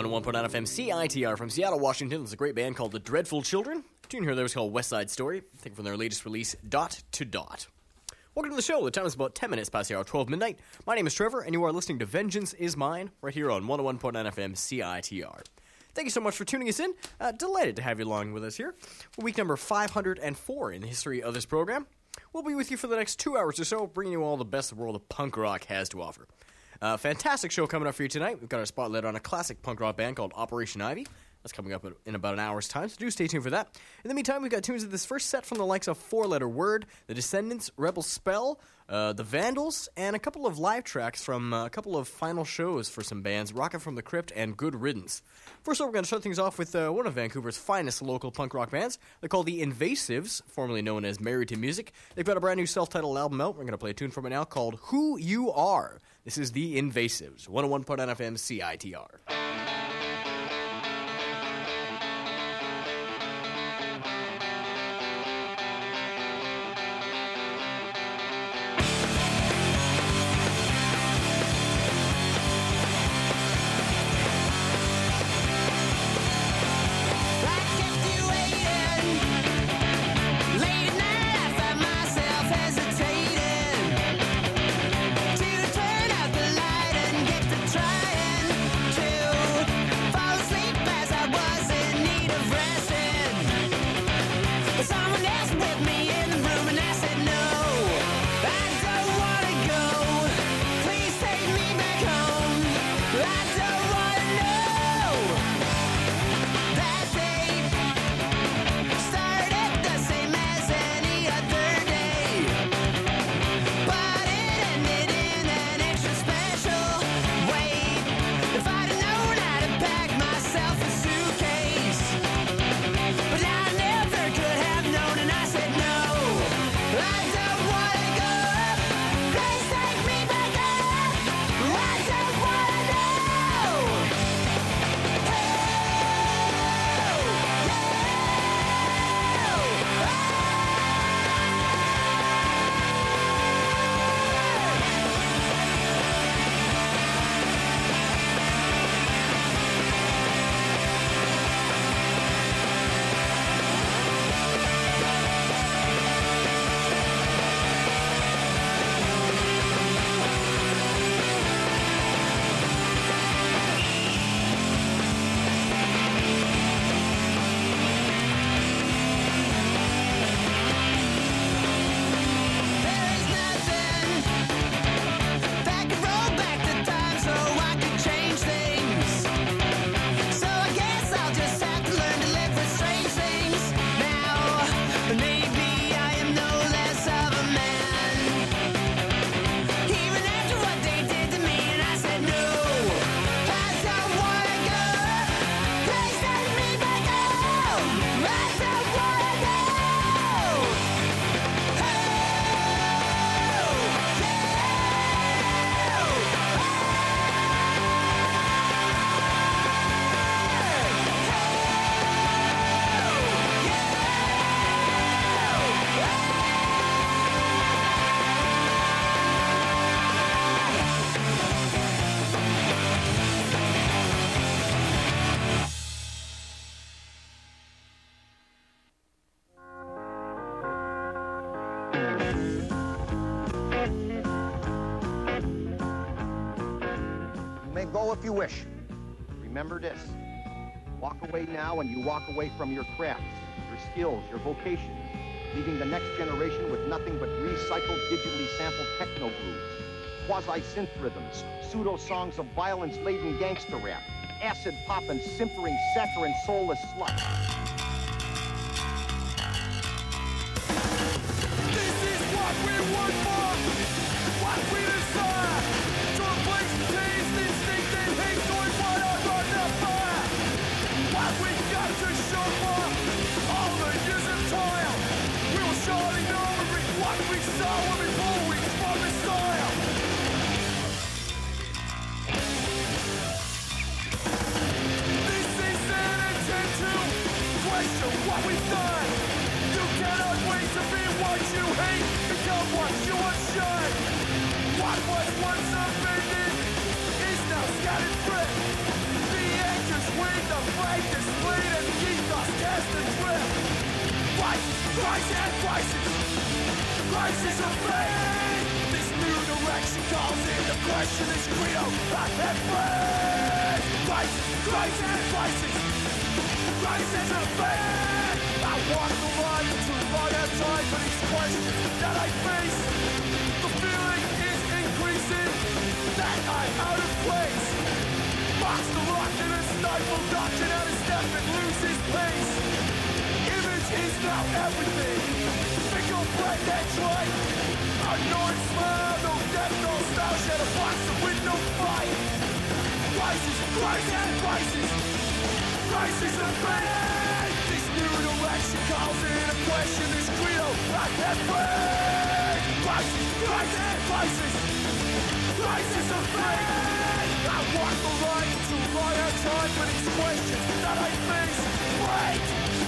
101.9 FM CITR from Seattle, Washington. There's a great band called The Dreadful Children. The tune here there was called West Side Story. I think from their latest release, Dot to Dot. Welcome to the show. The time is about 10 minutes past the hour, 12 midnight. My name is Trevor, and you are listening to Vengeance is Mine, right here on 101.9 FM CITR. Thank you so much for tuning us in. Delighted to have you along with us here. Week number 504 in the history of this program. We'll be with you for the next 2 hours or so, bringing you all the best the world of punk rock has to offer. Fantastic show coming up for you tonight. We've got our spotlight on a classic punk rock band called Operation Ivy. That's coming up in about an hour's time, so do stay tuned for that. In the meantime, we've got tunes of this first set from the likes of Four Letter Word, The Descendants, Rebel Spell, The Vandals, and a couple of live tracks from a couple of final shows for some bands, Rocket from the Crypt and Good Riddance. First up, we're going to start things off with one of Vancouver's finest local punk rock bands. They're called The Invasives, formerly known as Married to Music. They've got a brand new self-titled album out. We're going to play a tune from it now called Who You Are. This is The Invasives, 101.9 FM CITR. If you wish. Remember this. Walk away now and you walk away from your craft, your skills, your vocation, leaving the next generation with nothing but recycled, digitally sampled techno grooves, quasi-synth rhythms, pseudo-songs of violence-laden gangster rap, acid pop and simpering, saccharine, soulless slut. This is what we work for, what we desire, to replace taste, instinct, and hate, so we want to run the fire. What we got to show for, all the years of toil, we will surely know what we saw when we pull weeks from the soil. This is an attempt to question what we've done. You cannot wait to be what you hate, become what you want shun. What was once offended is now scattered thread. The anchor escape this fleet and keep us cast adrift. Crisis and crisis, crisis of faith. This new direction calls into question this credo I have faith. Crisis and crisis, crisis of faith. I walk the line until I have time for these questions that I face. The feeling is increasing that I'm out of place. Box the rock in a stifled doctrine out of step and loses pace. Image is now everything. Fickle, bright, and trite. A North smile, no depth, no style. Shed a box with no fight. Crisis, crisis, crisis. Crisis of faith. This new direction calls into question this credo I have faith. Crisis, crisis, crisis. Crisis of faith. I walk the line too long at time for these questions that I face. Wait.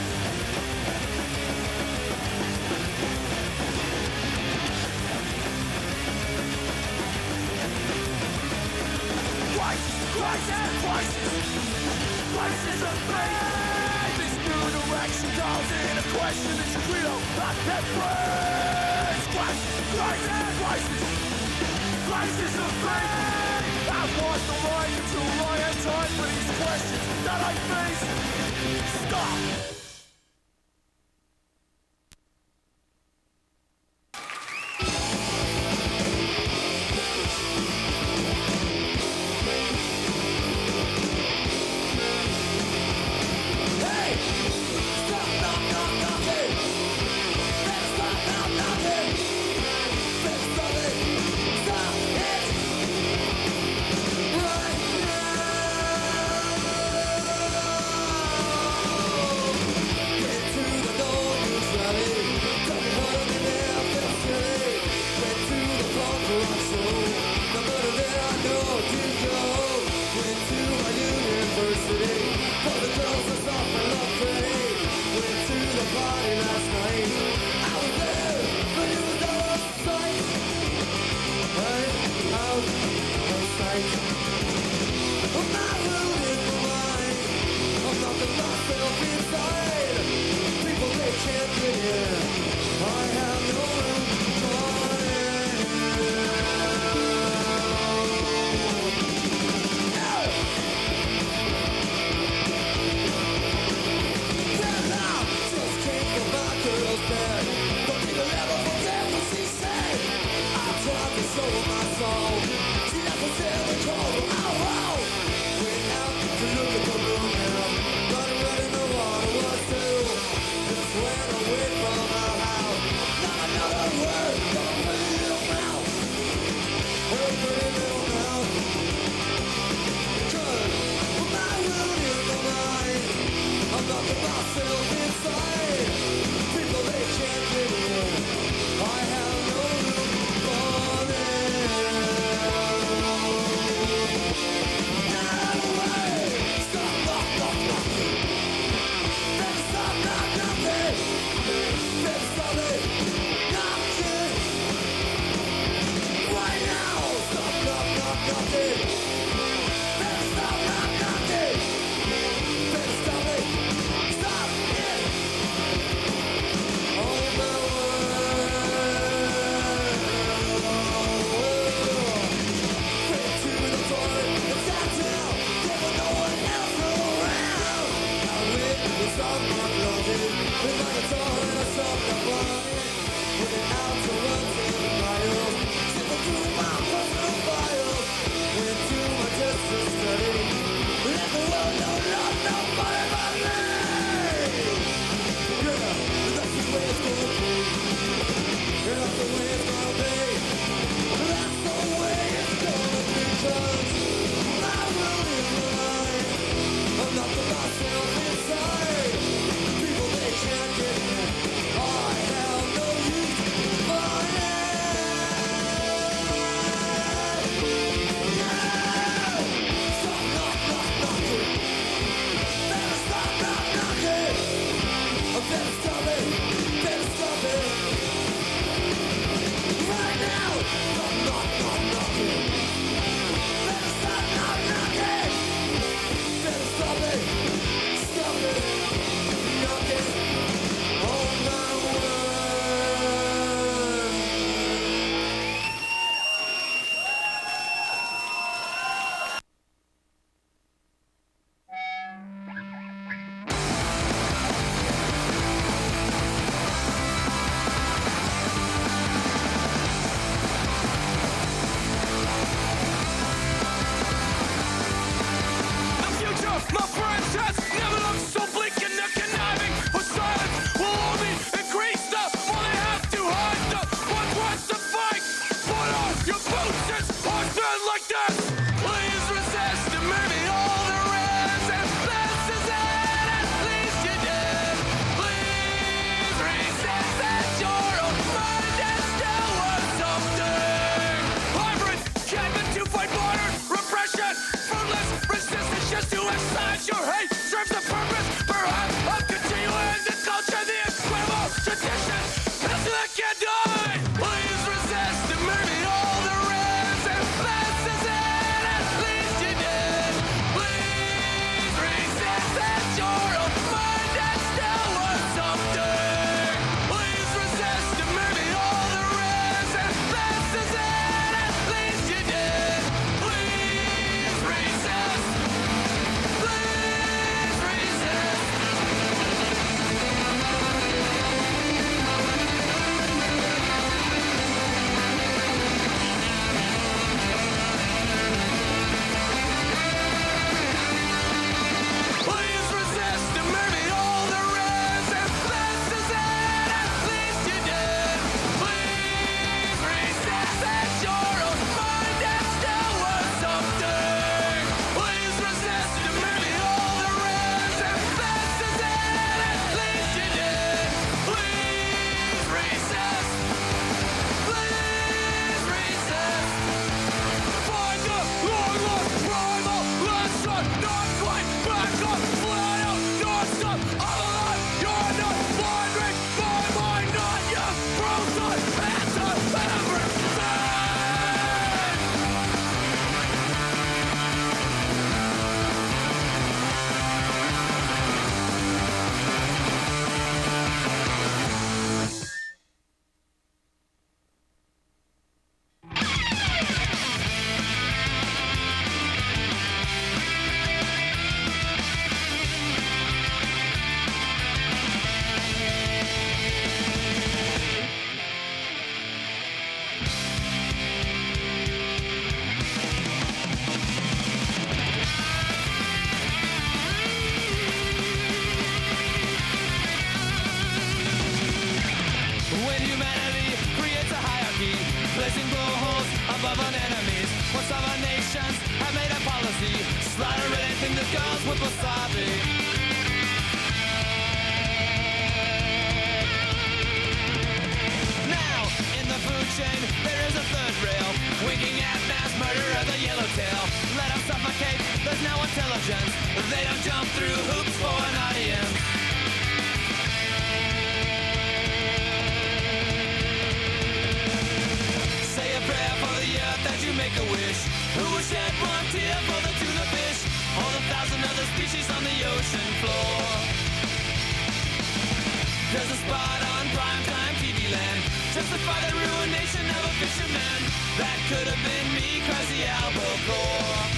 Crisis, crisis, crisis of faith. This new direction calls into question this credo I have faith. Crisis, crisis, crisis, crisis of faith. I walk the line until I have time for these questions that I face. Stop. intelligence have made a policy. Slaughter anything that goes with wasabi. Now, in the food chain, there is a third rail, winking at mass murder of the yellowtail. Let them suffocate, there's no intelligence. They don't jump through hoops for an audience. Say a prayer for the earth as you make a wish. Who will shed one tear for the tuna fish? All the thousand other species on the ocean floor. There's a spot on primetime TV land. Justify the ruination of a fisherman. That could have been me, cries the albacore.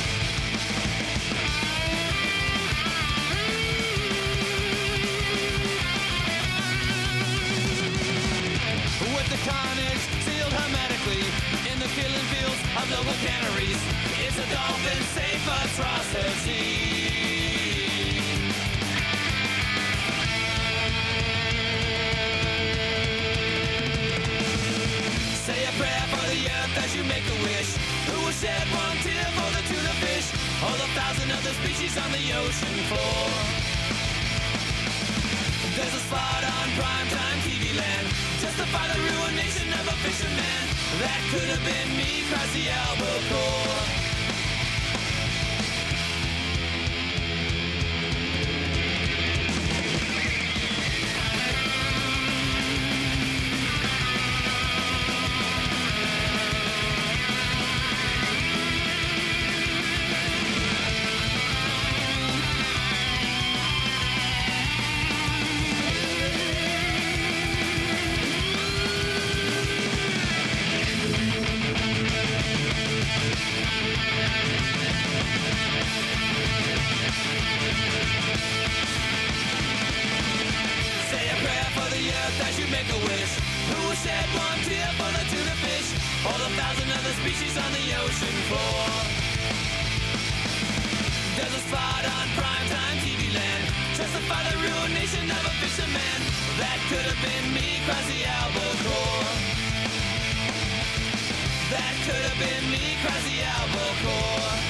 With the carnage sealed hermetically in the killing fields of local canneries, it's a dolphin-safe atrocity. Say a prayer for the earth as you make a wish. Who will shed one tear for the tuna fish? All the thousand other species on the ocean floor. There's a spot on primetime TV land. Justify the ruination of a fisherman. That could have been me, cries the albacore. As you make a wish, who will shed one tear for the tuna fish? All the thousand other species on the ocean floor. There's a spot on primetime TV land. Justify the ruination of a fisherman. That could have been me, cries the albacore. That could have been me, cries the albacore.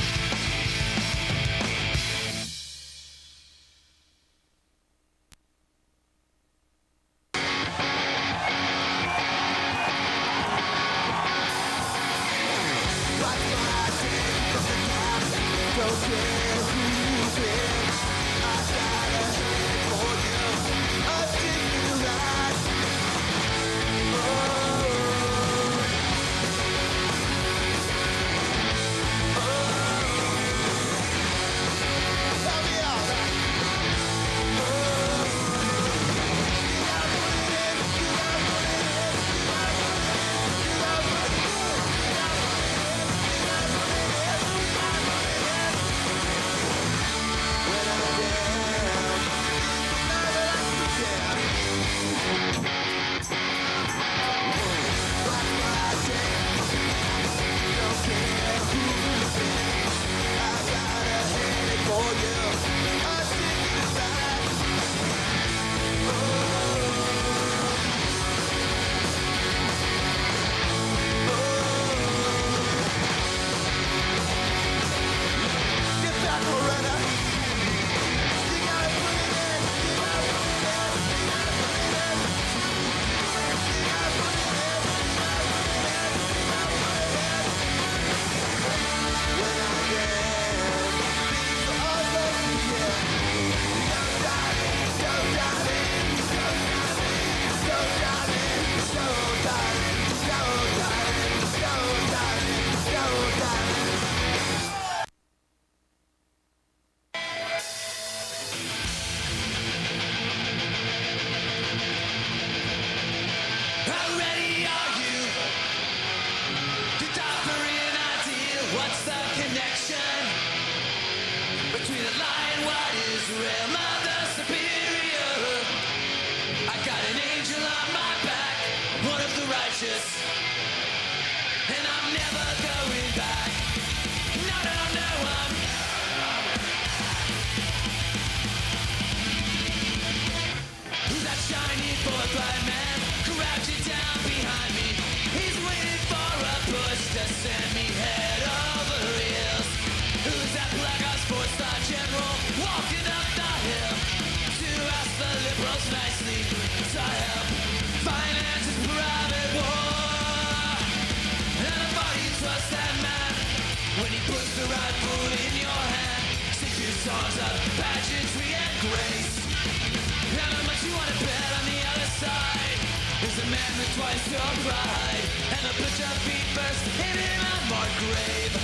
twice your pride, and then put your feet first in an unmarked grave.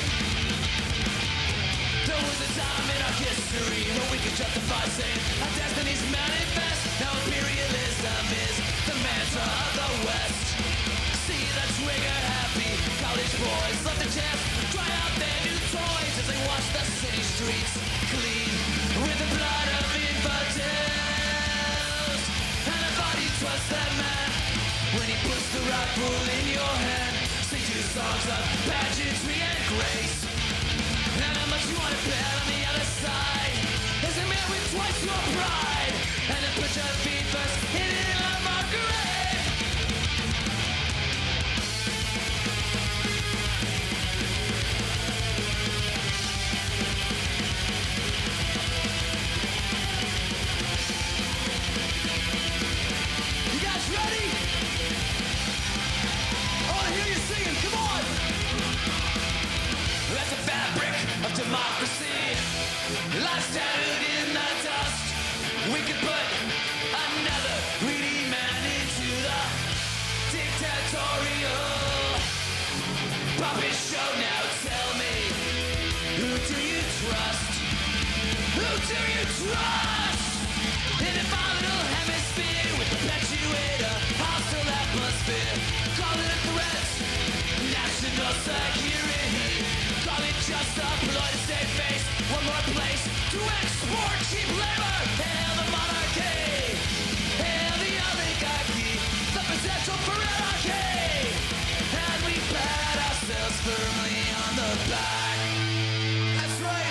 There was a time in our history when we could justify saying our destiny's manifest. Now imperialism is the mantra of the West. See the trigger-happy college boys love the chance try out their new toys as they wash the city streets clean with the blood of infidels. And I thought you'd trust that man when he puts the rifle in your hand. Sing two songs of pageantry and grace. And how much you want to bet on the other side is a man with twice your pride. And then put your feet first in an unmarked grave. You guys ready? I want to hear you singing, come on! That's a fabric of democracy, lies tattered in the dust. We could put another greedy man into the dictatorial puppet show. Now tell me, who do you trust? Who do you trust? In a volatile hemisphere with perpetuate a hostile atmosphere. Call it a threat, national security. Call it just a ploy to save face. One more place to export cheap labor. Hail the monarchy, hail the oligarchy, the potential for anarchy. And we pat ourselves firmly on the back. That's right.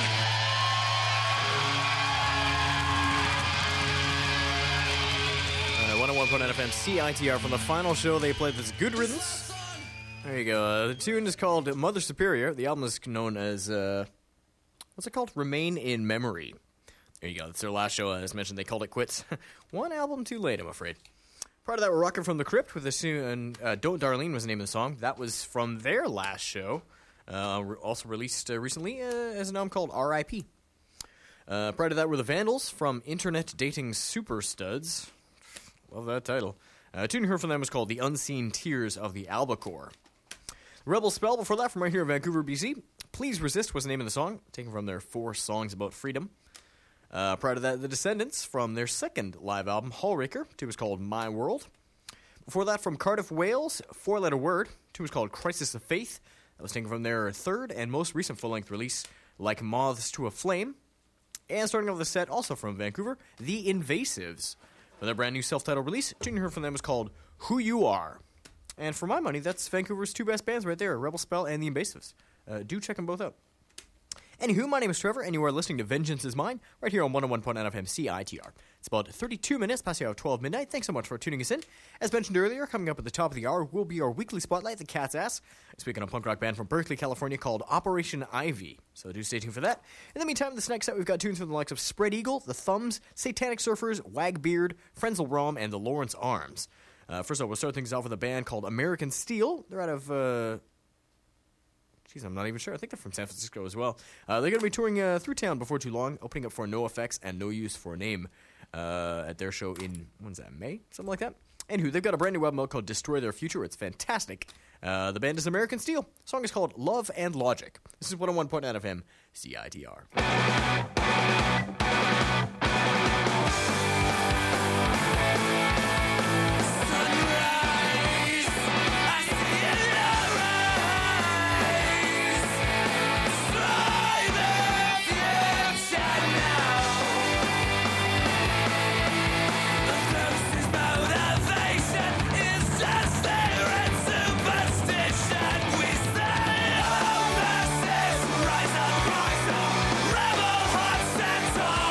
101.9 FM CITR from the final show they played this Good Riddance. There you go. The tune is called Mother Superior. The album is known as, what's it called? Remain in Memory. There you go. That's their last show. As mentioned, they called it quits. One album too late, I'm afraid. Part of that, we're Rockin' from the Crypt with the tune, Don't Darlene was the name of the song. That was from their last show. Also released recently as an album called R.I.P. Prior to that were the Vandals from Internet Dating Super Studs. Love that title. A tune you heard from them was called The Unseen Tears of the Albacore. Rebel Spell before that from right here in Vancouver, BC. Please Resist was the name of the song, taken from their 4 songs about freedom. Prior to that, The Descendants from their second live album, Hallraker. Tune was called My World. Before that, from Cardiff, Wales, 4-letter word. Tune was called Crisis of Faith. That was taken from their third and most recent full-length release, Like Moths to a Flame. And starting off the set, also from Vancouver, The Invasives. For their brand new self-titled release, tune you heard from them was called Who You Are. And for my money, that's Vancouver's 2 best bands right there, Rebel Spell and The Invasives. Do check them both out. Anywho, my name is Trevor, and you are listening to Vengeance is Mine, right here on 101.9 FM CITR. It's about 32 minutes past the hour of 12 midnight. Thanks so much for tuning us in. As mentioned earlier, coming up at the top of the hour will be our weekly spotlight, The Cat's Ass. Speaking of a punk rock band from Berkeley, California called Operation Ivy. So do stay tuned for that. In the meantime, this next set, we've got tunes from the likes of Spread Eagle, The Thumbs, Satanic Surfers, Wagbeard, Frenzal Rom, and the Lawrence Arms. First of all, we'll start things off with a band called American Steel. They're out of... I'm not even sure. I think they're from San Francisco as well. They're going to be touring through town before too long, opening up for NoFX and No Use for a Name at their show in, when's that, May? Something like that. Anywho, they've got a brand new album out called Destroy Their Future. It's fantastic. The band is American Steel. The song is called Love and Logic. This is 101.9 FM CITR. Rise up, rebel hearts and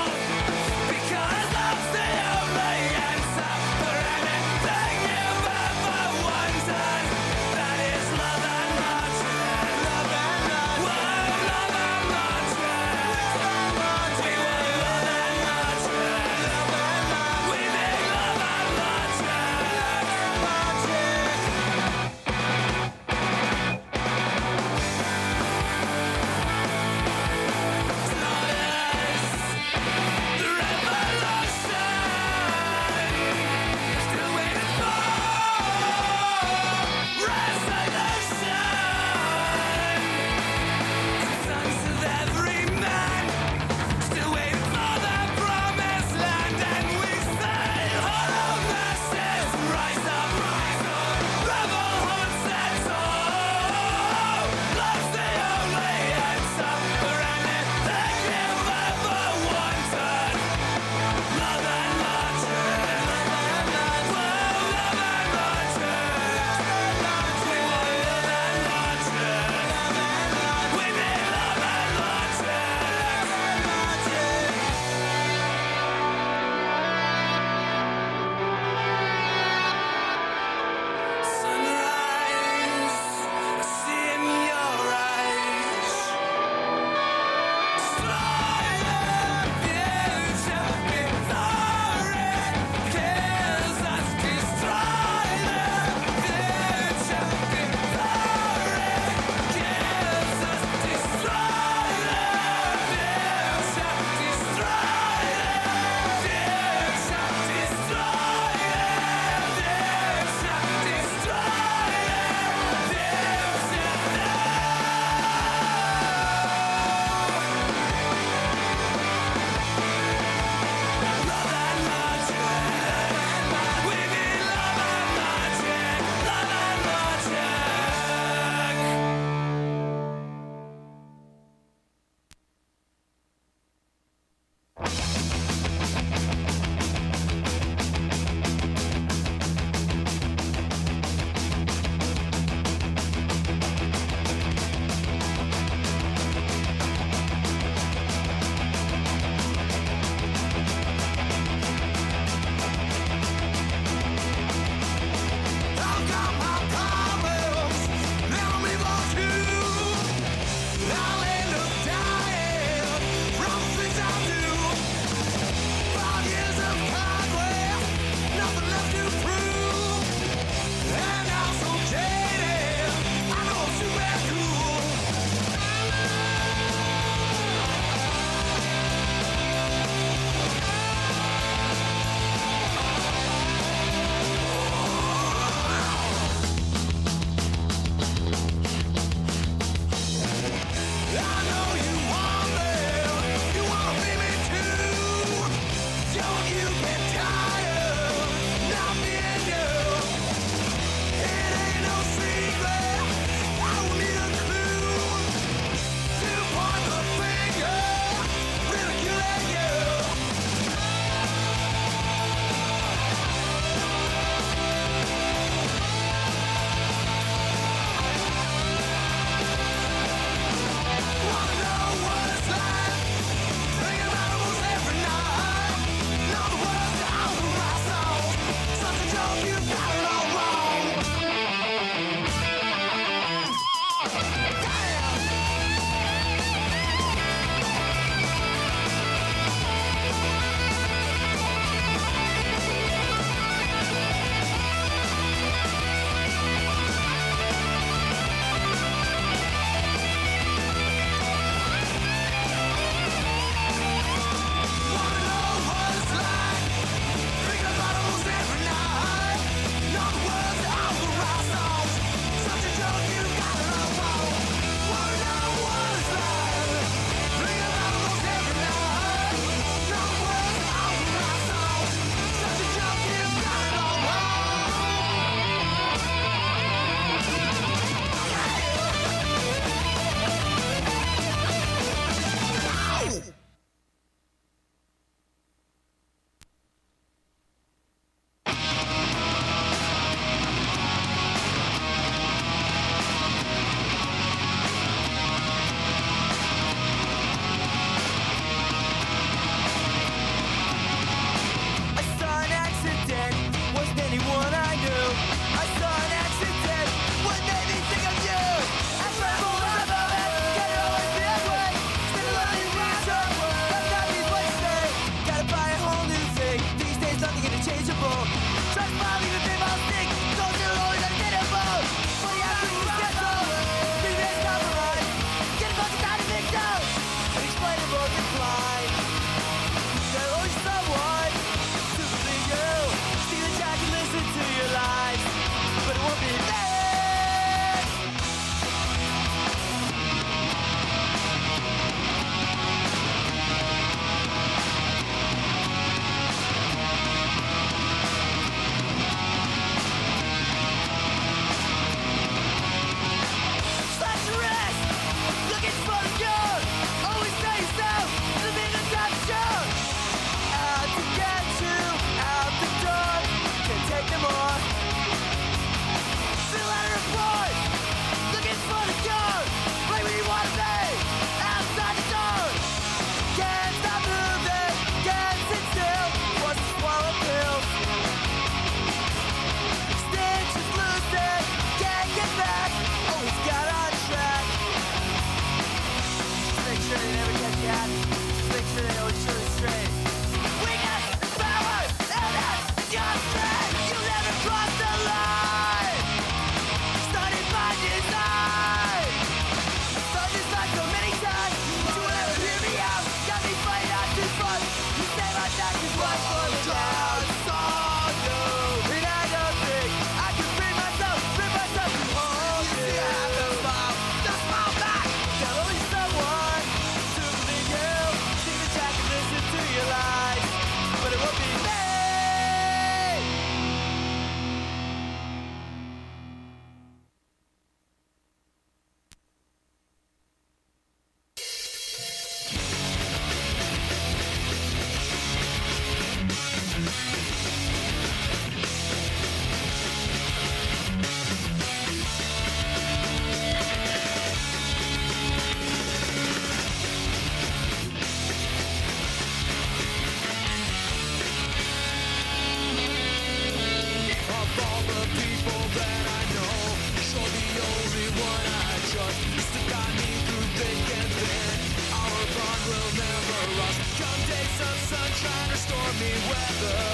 Stick by me through thick and thin. Our bond will never rust. Come days of sunshine or stormy weather,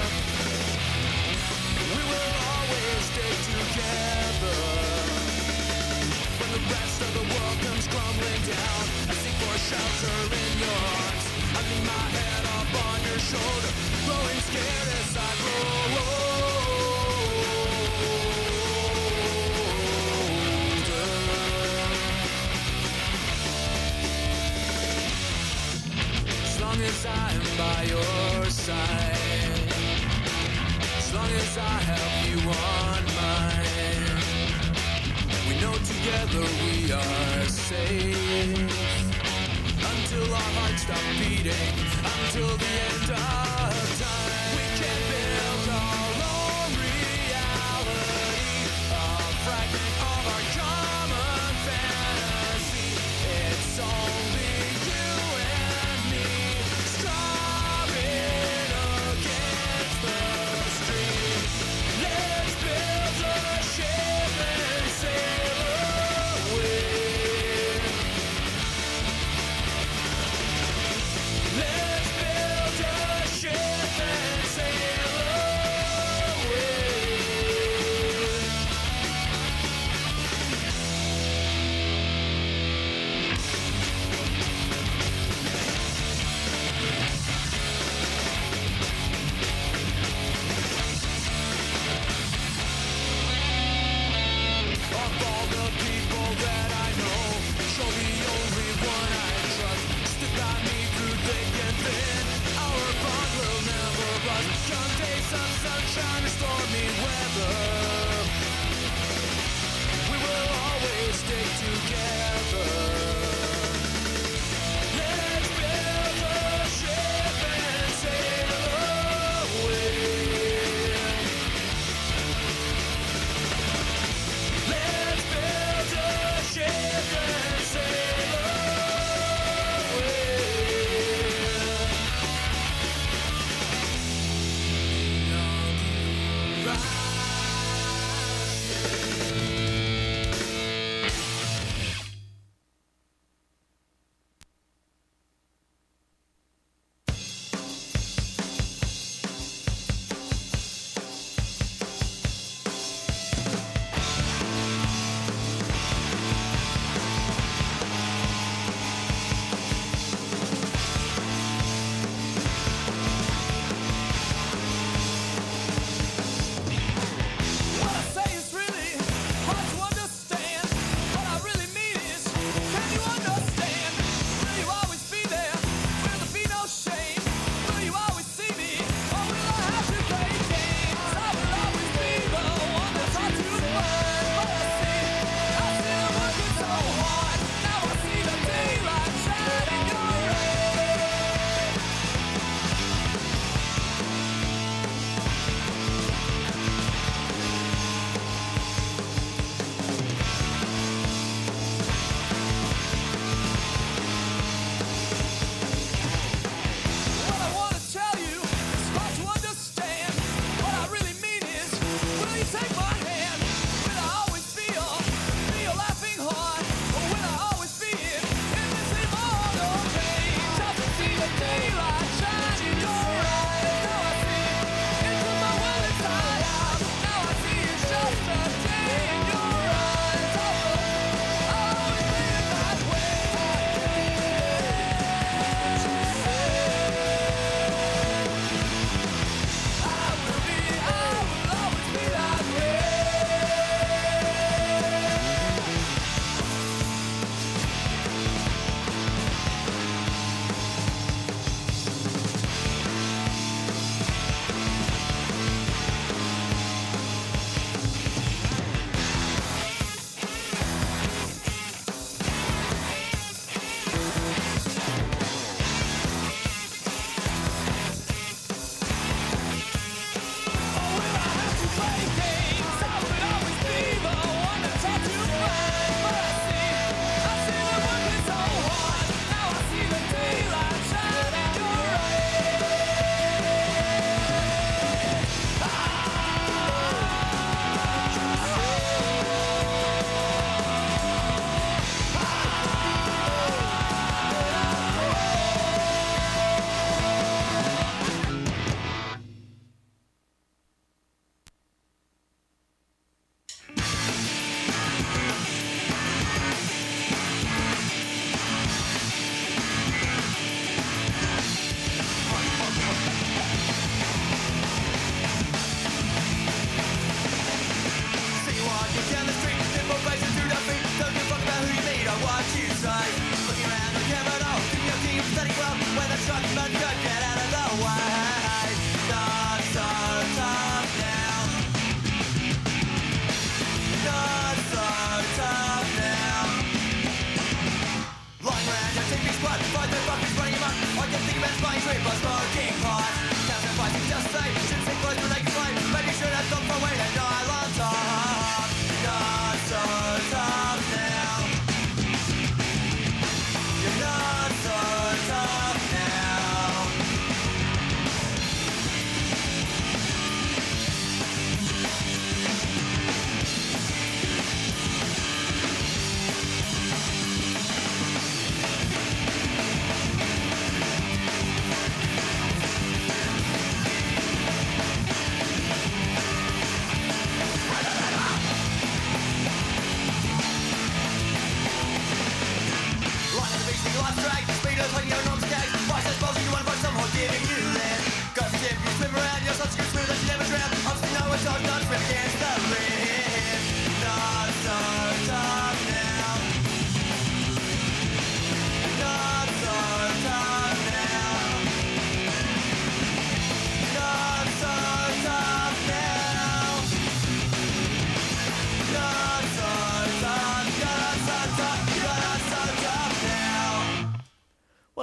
we will always stay together. When the rest of the world comes crumbling down, I seek for shelter in your arms. I lean my head up on your shoulder, growing scared as I grow older. As long as I'm by your side, as long as I have you on mine, we know together we are safe. Until our hearts stop beating, until the end of time. We can build our own reality, a fragment of our common fantasy. It's only you and me, striving against the stream. Let's build a ship and sail away. Let's build a ship and sail away. Of all the people that I know, you're the only one I trust. Stick by me through thick and thin. Our bond will never rust. Come days of sunshine or stormy weather, we will always stick together. Let's build a ship and sail away. Let's build a ship and sail away.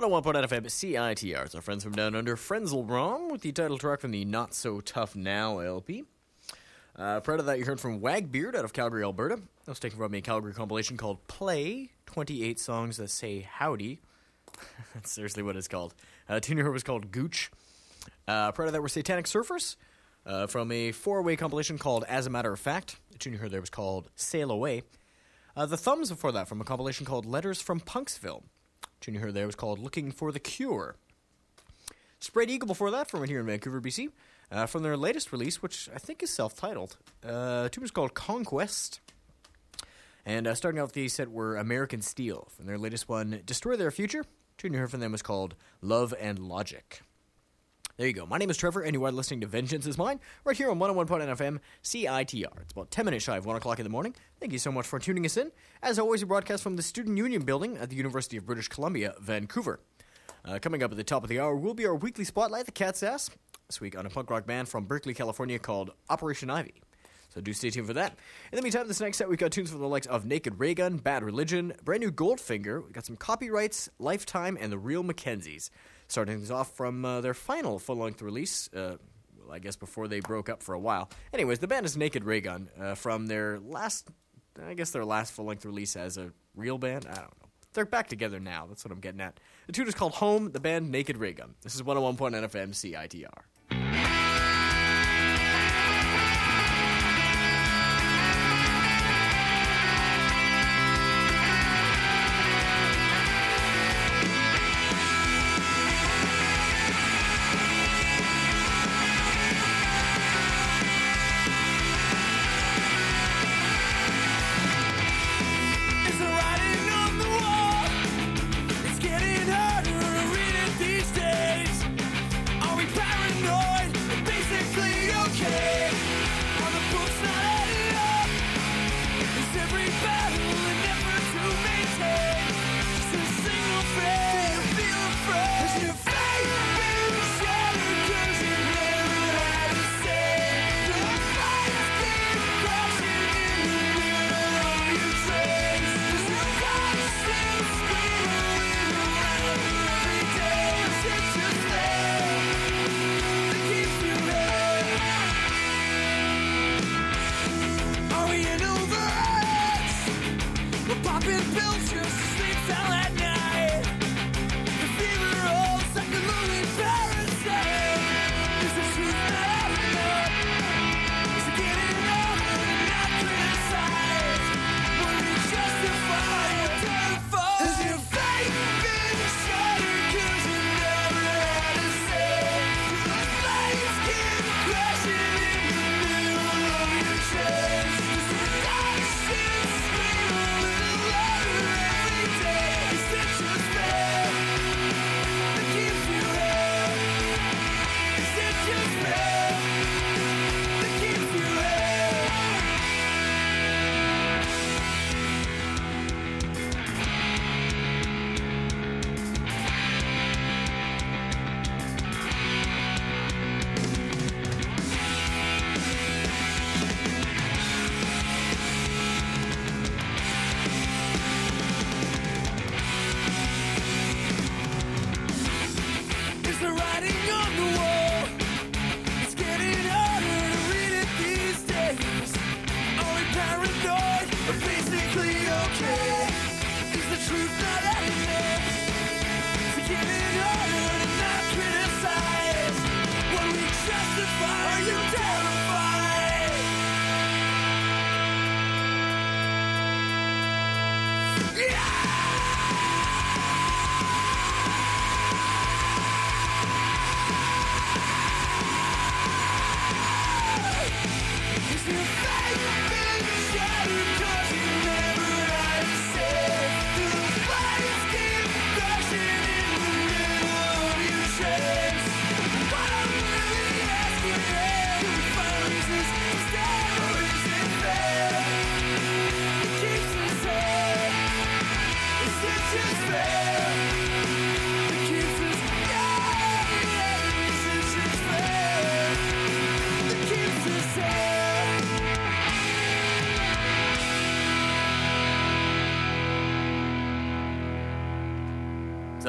101.FM CITR. It's our friends from down under, Frenzal Braun, with the title track from the Not So Tough Now LP. Prior to that, you heard from Wagbeard out of Calgary, Alberta. That was taken from a Calgary compilation called Play, 28 songs that say howdy. That's seriously what it's called. Tune you heard was called Gooch. Prior to that were Satanic Surfers from a 4-way compilation called As a Matter of Fact. The tune you heard there was called Sail Away. The Thumbs before that from a compilation called Letters from Punksville. The tune you heard there was called Looking for the Cure. Spread Eagle before that from right here in Vancouver, BC. From their latest release, which I think is self-titled. The tune was called Conquest. And starting off the set were American Steel. From their latest one, Destroy Their Future. The tune you heard from them was called Love and Logic. There you go. My name is Trevor, and you are listening to Vengeance is Mine, right here on 101.FM CITR. It's about 10 minutes shy of 1 o'clock in the morning. Thank you so much for tuning us in. As always, we broadcast from the Student Union Building at the University of British Columbia, Vancouver. Coming up at the top of the hour will be our weekly spotlight, The Cat's Ass, this week on a punk rock band from Berkeley, California called Operation Ivy. So do stay tuned for that. In the meantime, this next set, we've got tunes from the likes of Naked Raygun, Bad Religion, brand new Goldfinger, we've got some Copyrights, Lifetime, and the Real Mackenzies. Starting things off from their final full-length release, I guess before they broke up for a while. Anyways, the band is Naked Raygun from their last full-length release as a real band. I don't know. They're back together now. That's what I'm getting at. The tune is called Home, the band Naked Raygun. This is 101.9 FM CITR.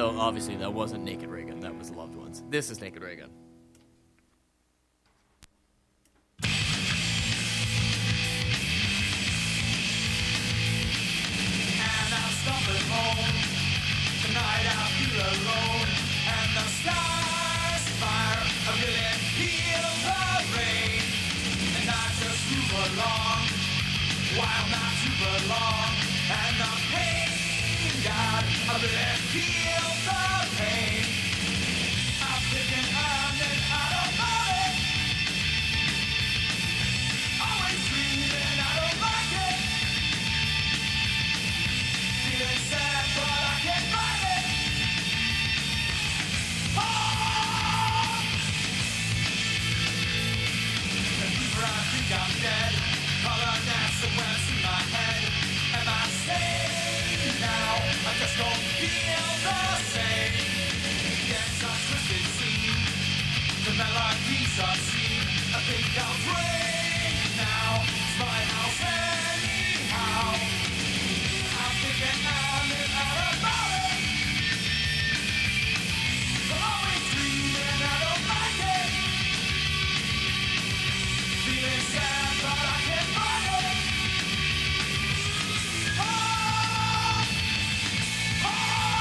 Well, obviously that wasn't Naked Reagan. That was Loved Ones. This is Naked Reagan. And I'm stumbling home. Tonight I feel alone. And the stars fire. I really feel the rain. And I just move along. While not to belong. And the pain, God, I really feel the pain. I'm thinking I'm out of body. Always dreaming I don't like it. Feeling sad, but I can't fight it. Oh! And deeper I think I'm dead. Color dance and webs in my head. Am I sane now? I just don't feel the same. Yes, a twisted scene. The melodies obscene. I think I'll break now. It's my house anyhow. I'm thinking I'm out of body. I'm always dreaming I don't like it. Feeling sad, but I can't fight it. Oh, oh.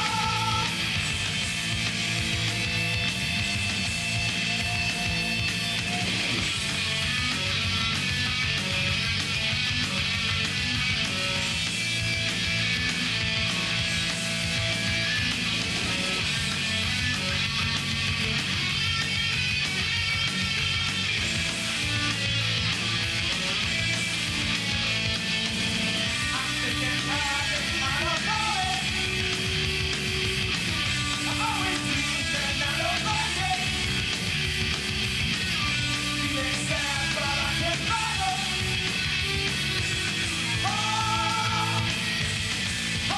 I'm thinking I'm out of body. I'm always dreaming I don't like it. Feeling sad, but I can't fight it. Oh, oh,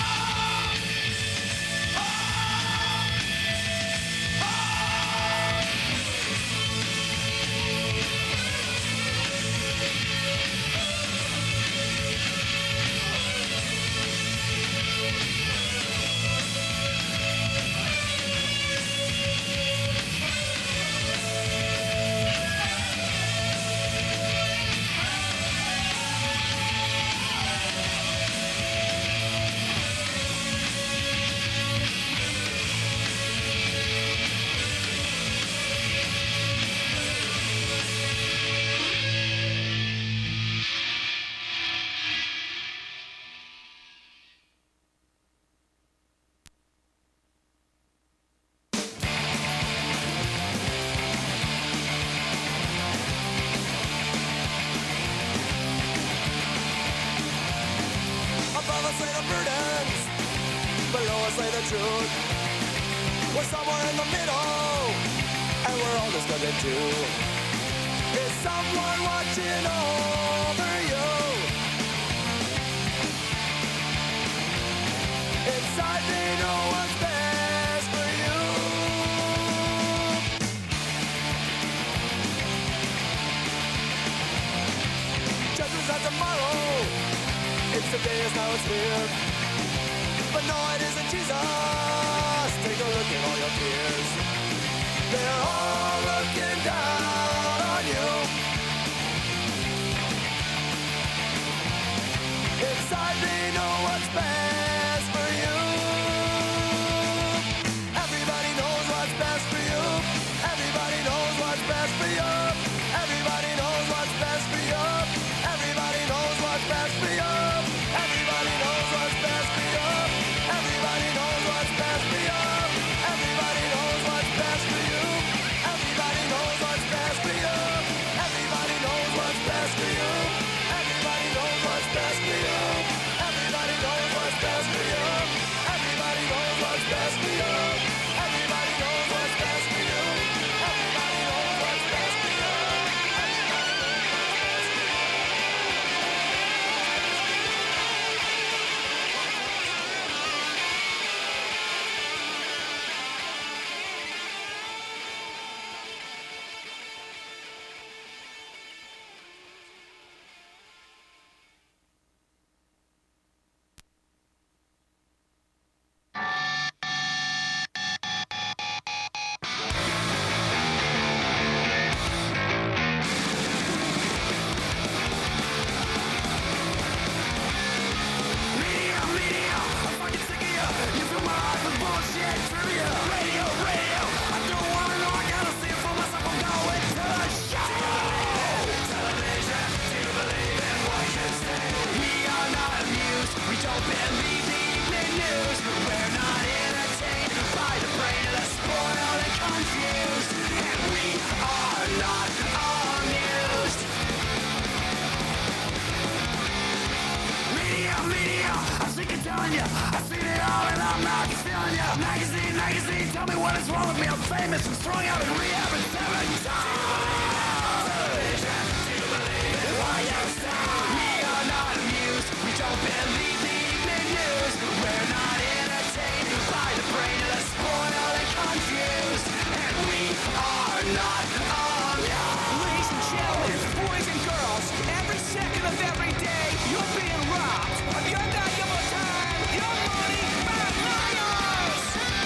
Above us lay the burdens, below us lay the truth. We're somewhere in the middle, and we're all just looking too. Is someone watching over you? Inside they know what's best for you. Judgment's not tomorrow. It's the day as now it's here. But no, it isn't Jesus. Take a look at all your peers. They're all looking down on you. Inside they know what's best for you. Everybody knows what's best for you. Everybody knows what's best for you. Everybody knows what's best for you. Everybody knows what's best for you. Everybody knows what's best for you. Everybody knows what's best for you. Everybody knows what's best for you. Everybody knows what's best for you. Everybody knows what's best for you. Everybody knows what's best for you. Everybody knows what's magazine, tell me what is wrong with me. I'm famous and strung out in rehab and 7 times. Do you believe in what you say? We are not amused. We don't believe the evening news. We're not entertained by the brain of the spoiled and confused. And we are not amused. Ladies and gentlemen, boys and girls, every second of every day, you're being robbed of your valuable time, your money, but not yours.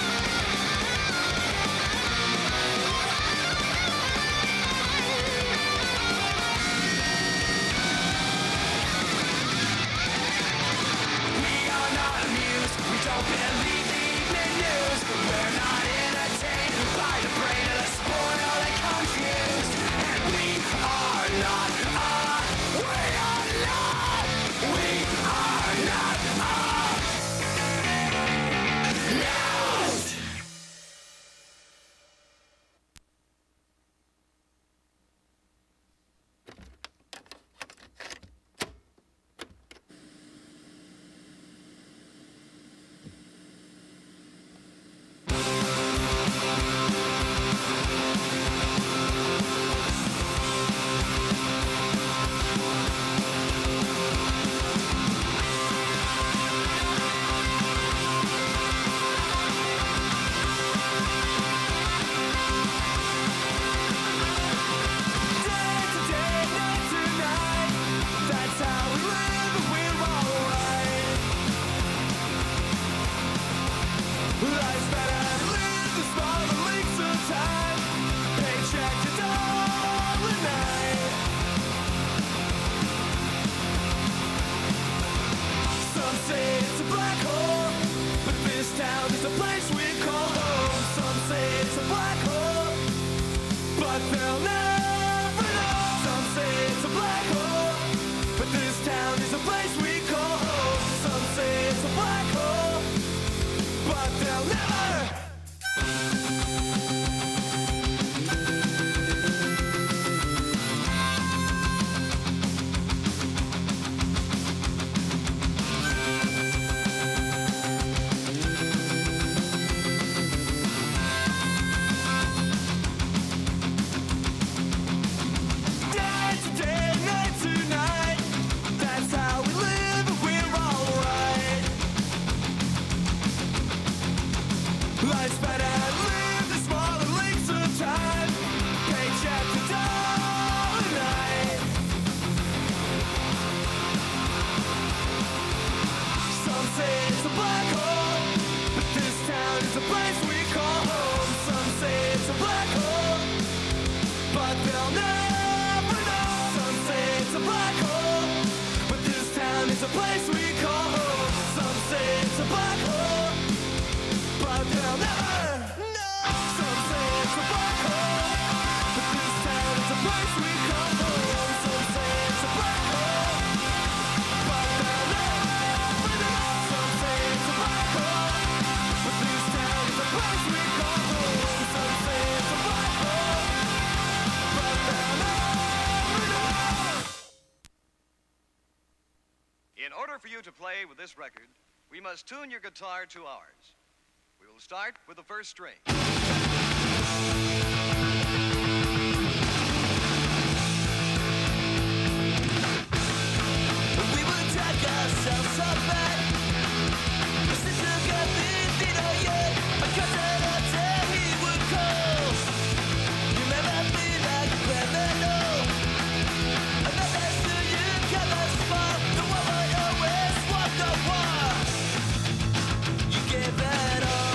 We are not amused. We don't believe the evening news. We're not entertained by the brain of the spoiled and confused. And we are not. We are not. We are not. Amused. They'll never know. Some say it's a black hole, but this town is a place we call home. Some say it's a black hole, but they'll never. In order for you to play with this record, we must tune your guitar to ours. We will start with the first string. We will drag ourselves up back. Since you got me, yet, because I tell he would call. You never be like criminal. Another to you come as far. The one I always want the war. You gave it all.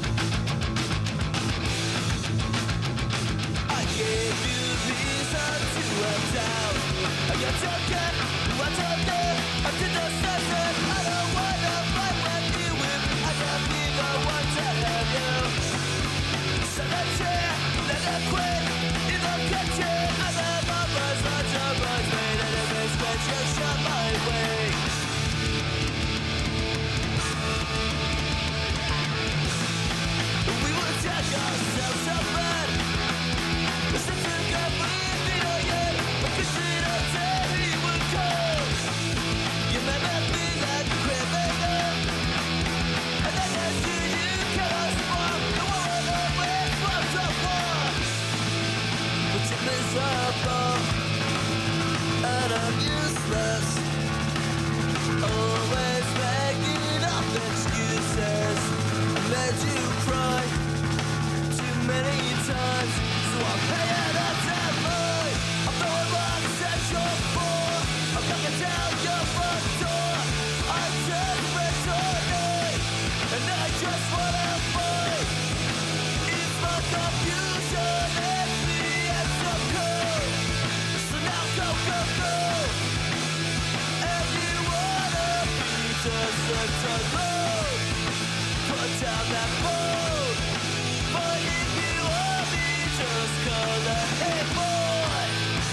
I gave you reason to doubt. I got your gun, what's up there? I did the session. I don't wanna fight with you. I don't even want to have you. So let's let it quit. In the kitchen, I love my buzz, not your buzz, made it a mismatch. You shot my way. We will take ourselves up bad. Since you got me, yet, because you don't tell he would come. miserable, and I'm useless. Always making up excuses. I made you cry too many times, so I'm paying attention. I'm throwing rocks at your floor. I'm knocking down your front door. I'm desperate tonight, and I just wanna fight. It's my confusion and the answer code. So now go, go, go. If you wanna be just a road, put down that boat. But if you want me, just call a hey boy.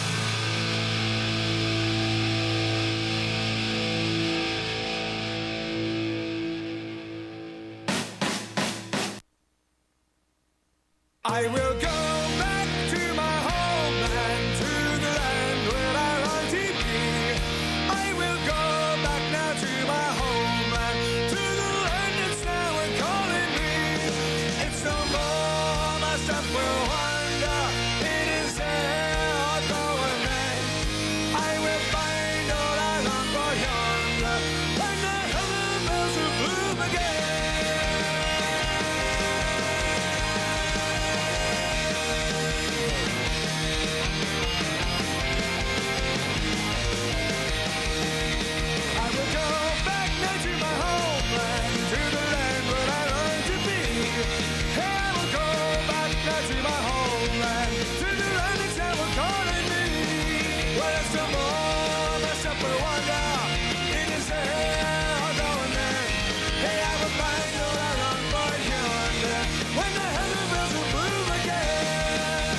I will go back to my homeland, to the land where I long to be. I will go back now to my homeland, to the land that's now calling me. It's no more my step will wander, it is there or going there. I will find all I long for yonder, when the heaven bells will bloom again. I will go back now to my homeland, to the land where I long to be. I will go back now to my homeland, to the land that's ever calling me. Well, it's no more my separate wonder, it is there or going there. Hey, I will find all I long for yonder, when the heaven bells will bloom again.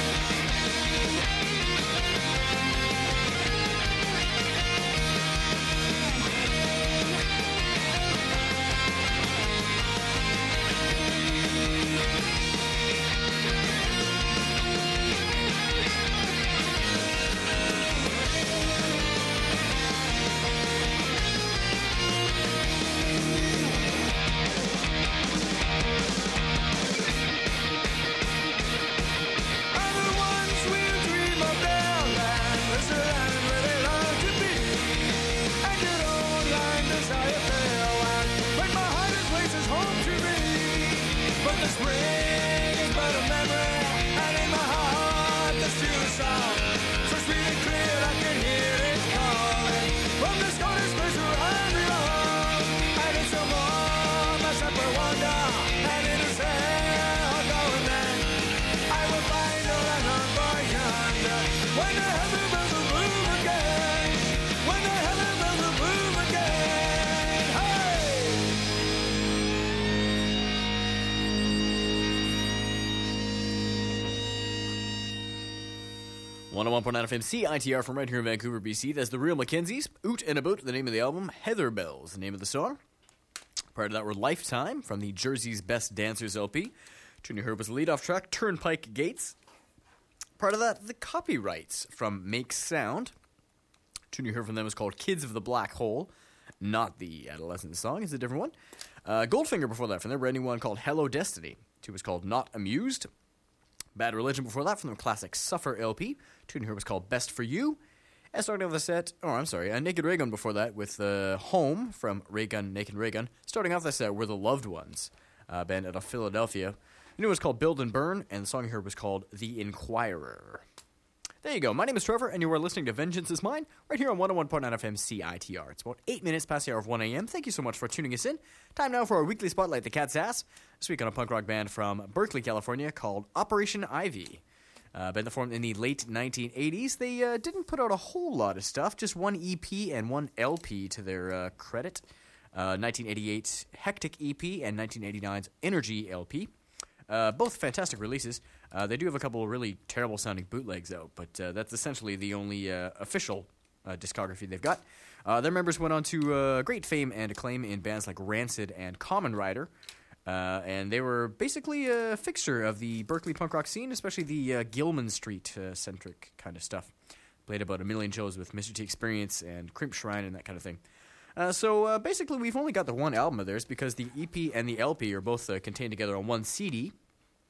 Other ones will dream of their land, there's a land where they long to be. And your own land desire their land, when my heart is places home to me. But the spring is but a memory, and in my heart there's still a sound. So sweet and clear I can hear it calling, from the Scottish place where I belong. And it's no more my separate wonder, and it is there or going there. I will find all I long for yonder, when the heaven bells will bloom again, when the heaven bells will bloom again. Hey! 101.9 FM CITR from right here in Vancouver, BC. That's the Real Mackenzies. Oot and About, the name of the album. Heather Bells, the name of the song. Prior to that were Lifetime from the Jersey's Best Dancers LP. Tune you heard was the lead-off track, Turnpike Gates. Prior to that, the Copyrights from Make Sound. Tune you heard from them was called Kids of the Black Hole. Not the Adolescent song, it's a different one. Goldfinger before that from their brand new one called Hello Destiny. Two was called Not Amused. Bad Religion before that from their classic Suffer LP. Tune you heard was called Best For You. And starting off the set, Naked Raygun before that with Home from Raygun, Naked Raygun. Starting off the set were the Loved Ones, band out of Philadelphia. The new one was called Build and Burn, and the song you heard was called The Inquirer. There you go. My name is Trevor, and you are listening to Vengeance Is Mine, right here on 101.9 FM CITR. It's about 8 minutes past the hour of 1 a.m. Thank you so much for tuning us in. Time now for our weekly spotlight, The Cat's Ass. This week on a punk rock band from Berkeley, California, called Operation Ivy. Band that formed in the late 1980s. They didn't put out a whole lot of stuff, just one EP and one LP to their credit. 1988 Hectic EP and 1989's Energy LP. Both fantastic releases. They do have a couple of really terrible sounding bootlegs out, but that's essentially the only official discography they've got. Their members went on to great fame and acclaim in bands like Rancid and Common Rider. And they were basically a fixture of the Berkeley punk rock scene, especially the Gilman Street-centric kind of stuff. Played about 1 million shows with Mr. T Experience and Crimp Shrine and that kind of thing. So basically we've only got the one album of theirs because the EP and the LP are both contained together on one CD.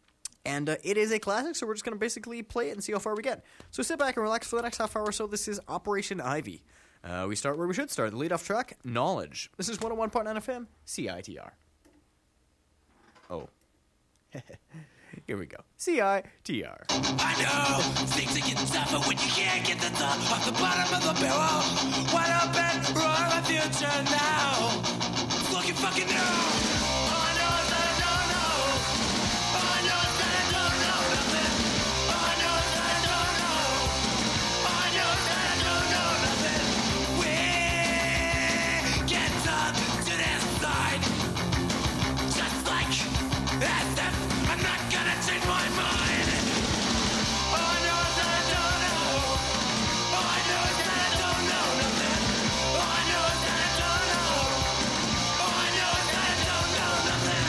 And it is a classic, so we're just going to basically play it and see how far we get. So sit back and relax for the next half hour or so. This is Operation Ivy. We start where we should start. The lead-off track, Knowledge. This is 101.9 FM, CITR. Oh. Here we go. CITR. I know things are getting tougher when you can't get the top off the bottom of the barrel. What up and wrong my future now? It's looking fucking new. All I know is that I don't know. All I know is that I don't know nothing. All I know is that I don't know. All I know is that I don't know nothing. We get up to this side, just like as if I'm not gonna change my mind. All I know is that I don't know. All I know is that I don't know nothing. All I know is that I don't know. All I know is that I don't know nothing.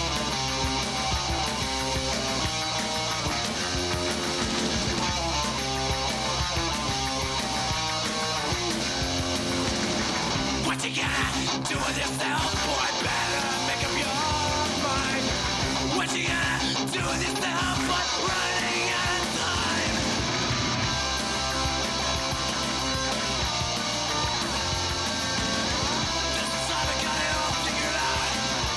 What you gonna do with yourself, boy? Better make up your mind. What you gonna do with yourself, but running out of time? This time I got it all figured out.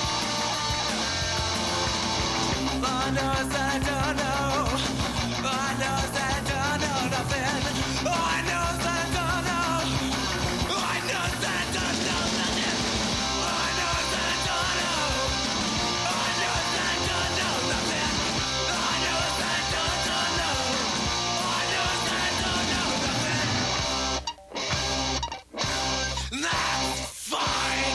All I know is that I don't know. All I know is that I don't know nothing. All I know is that I don't know. All I know is that I don't know nothing. All I know is that I don't know. All I know is that I don't know nothing. All I know is that I don't know. All I know is that I don't know nothing. That's fine.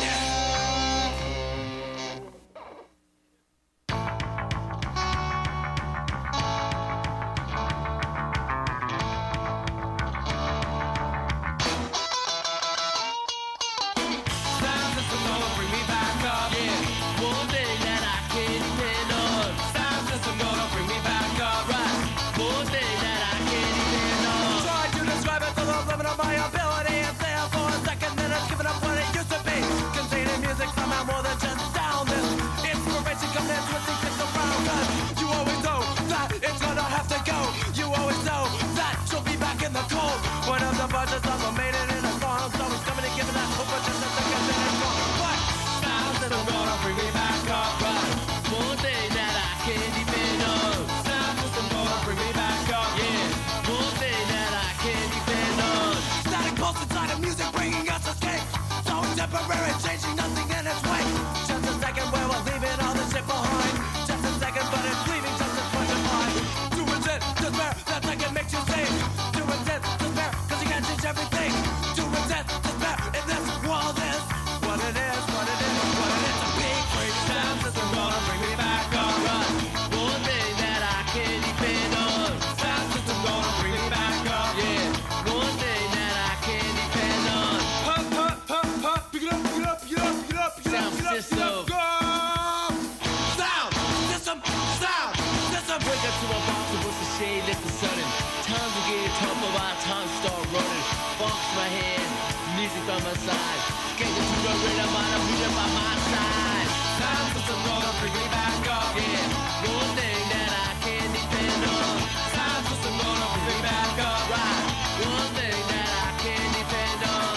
Sound system gonna bring me back up. Yeah, one thing that I can't depend on. Sound system gonna bring me back up. Right, one thing that I can't depend on. Try to describe it to the limit of my ability, and there for a second that I've given up what it used to be. Containing music somehow more than just sound. This inspiration comes in twisting things around. 'Cause you always know that it's gonna have to go. You always know that she'll be back in the cold. One of the budgets of a made it in a song, so it's coming and giving that hope for just a second, then it's gone. But sound system gonna bring me back up. Right, one thing that I can't depend on. Sound system gonna bring me back up. Yeah, one thing that I can't depend on. Static pulse inside of music bringing us escape. So temporary, changing nothing in its way. Just a second where we're leaving all this shit behind. Just a second, but it's leaving just as much as mine. To resist despair, that second makes you sing. To resist despair, 'cause you can't change everything. To resist despair, in this world is what it is, what it is, what it is to be free. Sound system gonna bring me back up. Right, one thing that I can't depend on. Sound system gonna bring me back up. Yeah, one thing that I can't depend on. Pick it up, pick it up, pick it up, pick it up, pick it up, Sound pick it up, pick it up, system. go! Sound system, sound system. Wake up to a box of what's the shade that's the sudden. Times are getting tougher while time start running. Box my hand, music by my side. Get to the rhythm on a beat by my side. Sound system gonna bring me back up. Yeah, one thing that I can't depend on. Sound system gonna bring me back up. Right, one thing that I can't depend on.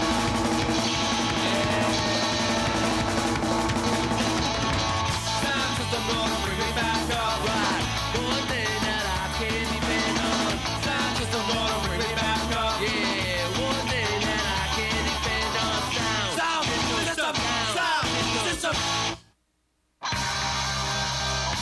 Sound system gonna bring me back up. Right, one thing that I can't depend on. Sound system gonna bring me back up. Yeah, one thing that I can't depend on. Sound Sound system, sound system.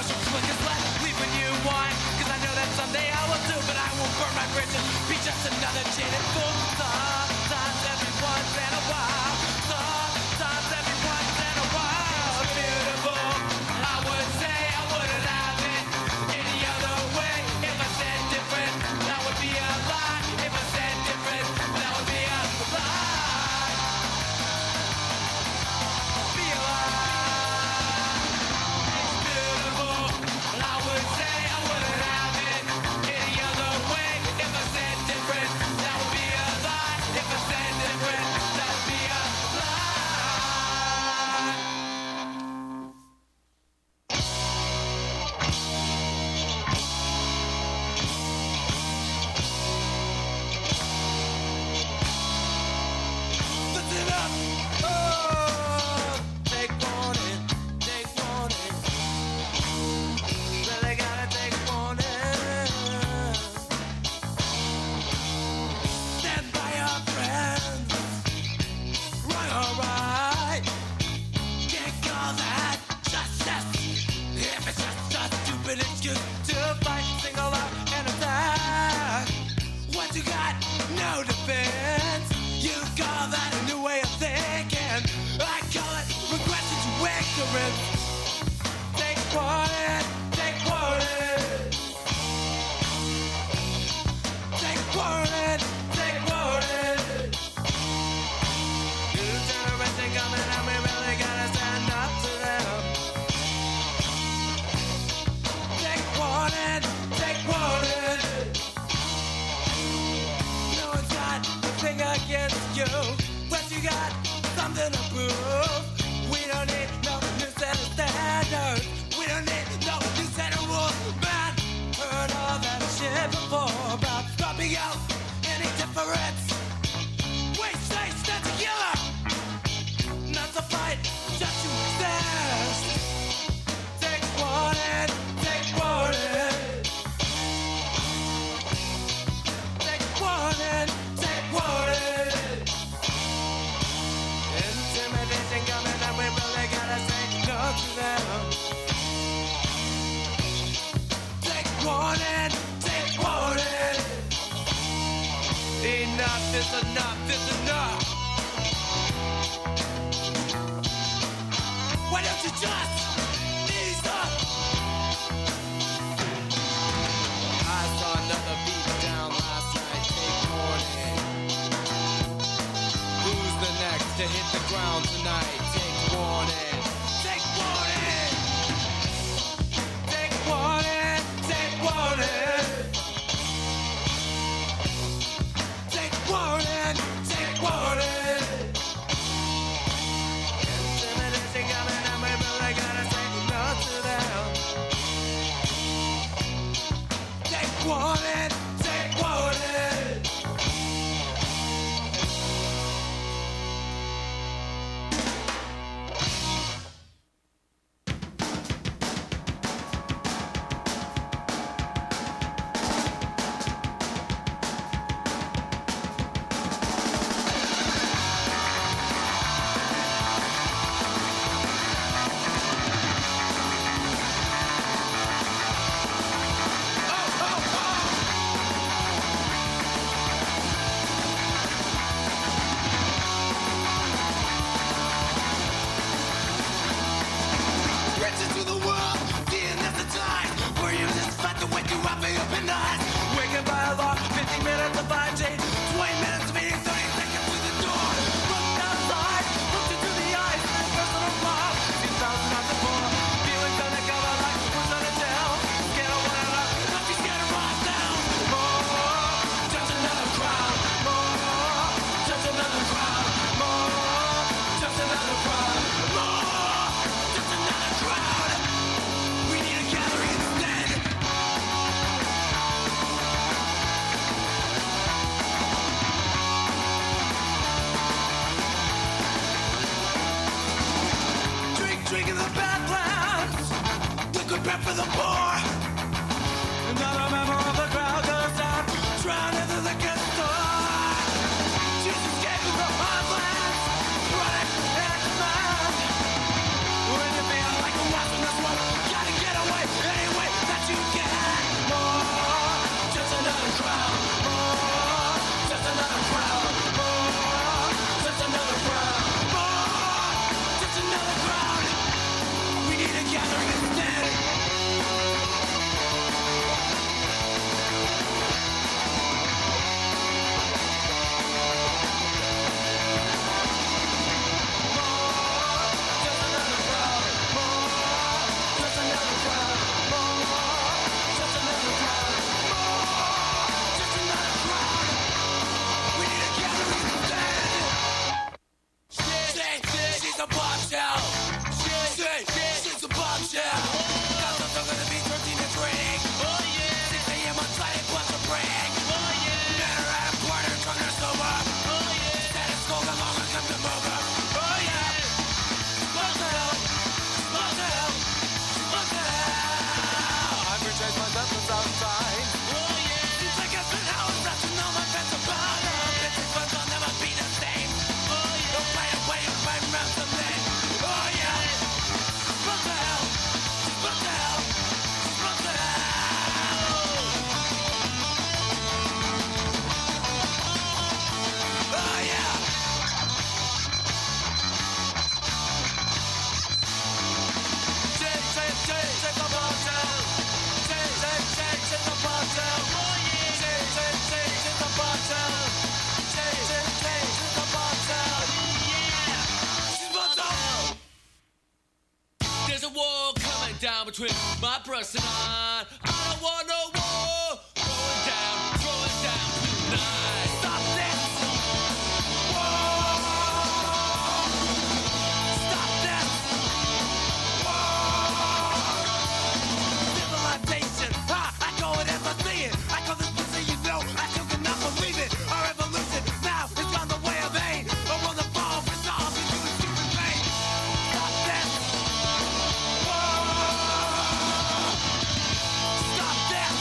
social clickers left, leaving you one. Cause I know that someday I will do, but I won't burn my bridges, be just another jaded fool. Sometimes every once in a while, sometimes every once in a while, beautiful. I would say I wouldn't have it any other way. If I said different, that would be a lie. If I said different, that would be a lie. Be a lie. It's beautiful. I would say I wouldn't have it any other way. If I said different, that would be a lie. If I said different, that would be a lie. Listen up! Oh, take warning, take warning. Really gotta take warning. Stand by your friends. Right or right. Can't call that justice. If it's just a stupid excuse to fight, single out and attack. What you got? No defense. You call that a new way of thinking. I call it regression to ignorance. Take warning, take warning. Take warning, take warning. New generation coming and we really gotta stand up to them. Take warning, take warning. No one's got a thing against you, but you got something to prove. We don't need no new set of standards. We don't need no new set of rules. Man, heard all that shit before about dropping out any difference. We say stand together, not to fight, just to exist. Take warning, take warning. Take warning, take warning. Intimidation coming and we really gotta say no to them. Take warning, take warning. Enough is enough is enough. Why don't you just ease up? I saw another beat down last night. Take warning. Who's the next to hit the ground tonight? Take warning. Take warning. Take warning. Take warning. Take warning. Take warning. Intimidation coming and we really gotta say no to them. Take warning. Take warning. Riches to the world, seeing that's the time for you just fight to wake you up and open eyes. Waking by a law, 15 minutes of 5G, 20 minutes of meeting, 30 seconds to the door. Look outside, look into the eyes, personal love, 2,000 on the floor. Feelings undercover like we're on a jail. Scared of one another, not too scared to rise down. More, just another crowd. More, just another crowd. More, just another crowd. More, just another crowd. We need a gathering instead. Drink in the bathlands. Liquid bread for the poor. Another member of the crowd goes down, drowned in the liquor store. Jesus gave us the heartlands, running and command. When you feel like a wasp in this world, gotta get away. sometimes. Oh yeah. Seems like I spent hours resting on my fence about her. Bitches friends will never be the same. Oh yeah. Don't play around someday. Oh yeah. What the hell? What the hell? What the hell? Oh yeah. Take the bottle. Take the bottle. Oh yeah. Take the bottle. Take the bottle. Yeah. She's bottle. There's a war coming down between my breast and I. I don't want no war. Going down tonight. Stop this. War. Stop this. Civilization, I call it as I see it. I call this pussy, you know, I still cannot believe it. Our evolution now is on the way of aim. A world of fall resolved into a stupid pain. Stop this. Whoa. Stop this.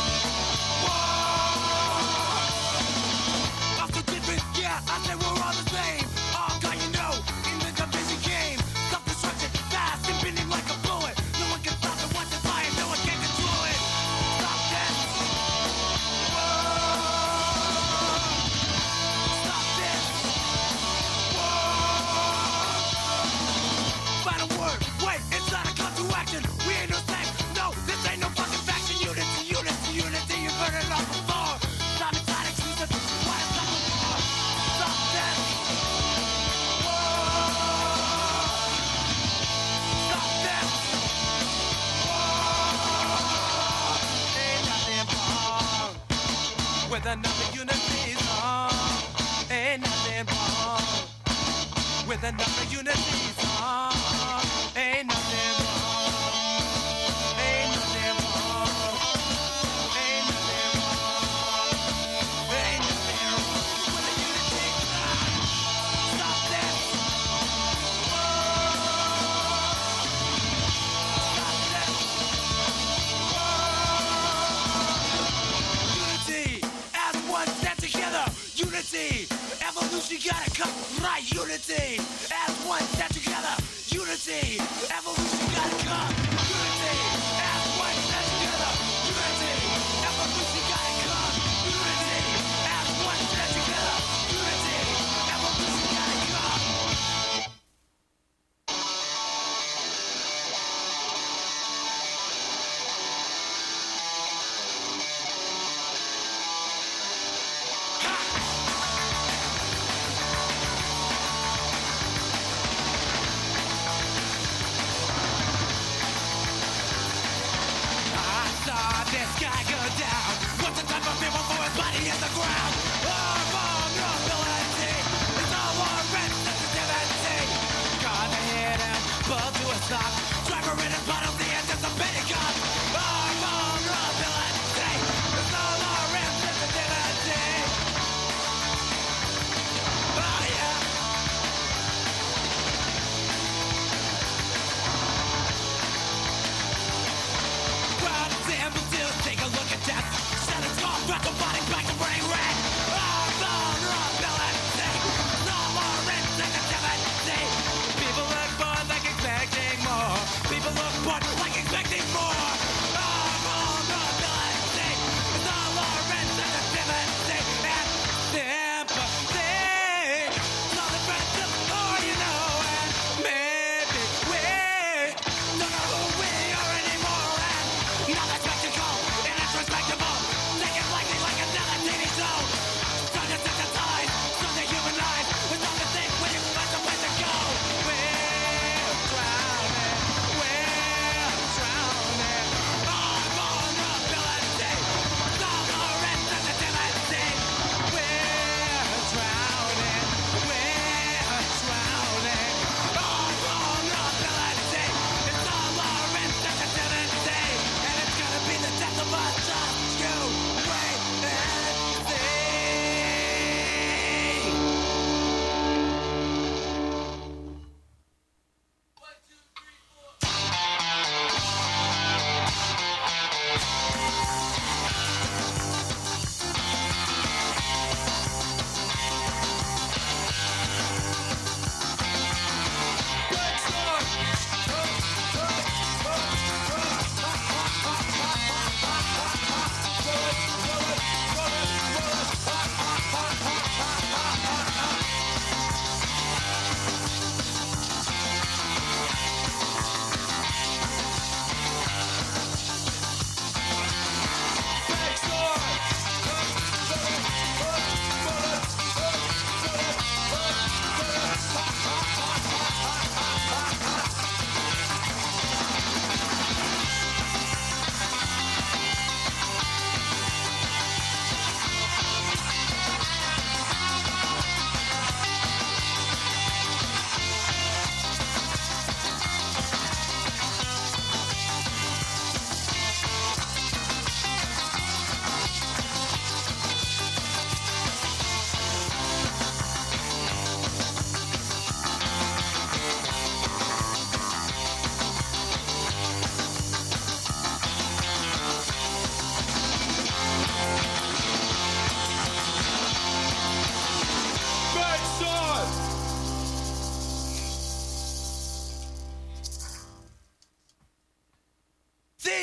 Whoa. I'm so different, yeah, I say we're all the same. All God, you know, in the division game. Self-destruction, fast and bending like a bullet. No one can stop it once it's flying, no one can control it. Stop this. Whoa. Stop this. Whoa. Final word, wait, it's not a call to action. We ain't no sex, no, this ain't no fucking faction. Unity, you've heard it all before. Stop it, not exclusive, why is that the war? Stop this. Whoa. Stop this. Whoa. Ain't nothing wrong with another unity song. Ain't nothing wrong with another unity song. Ain't nothing wrong. Ain't nothing wrong. Ain't nothing wrong. Ain't nothing wrong with a unity song. Stop this. Whoa. Stop this. Whoa. Unity, as one, stand together. Unity, evolution gotta come right. Unity, as one, stand together.